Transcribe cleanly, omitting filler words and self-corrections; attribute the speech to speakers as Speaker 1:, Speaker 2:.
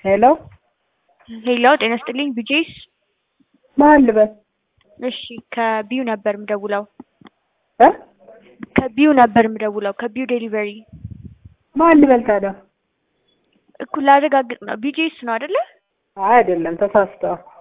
Speaker 1: ሄሎ
Speaker 2: ሄሎ ጤና ይስጥልኝ ቢጂስ
Speaker 1: ማን ልበል?
Speaker 2: እሺ ከቢዩ ነበር ምደውለው
Speaker 1: እ
Speaker 2: ከቢዩ ነበር ምደውለው ከቢዩ ዴሊቨሪ
Speaker 1: ማን ልበል ታዲያ?
Speaker 2: እኩል ላረጋግጥ ነው ቢጂስ ነው አይደለ?
Speaker 1: አይደለም ተሳስተዋል።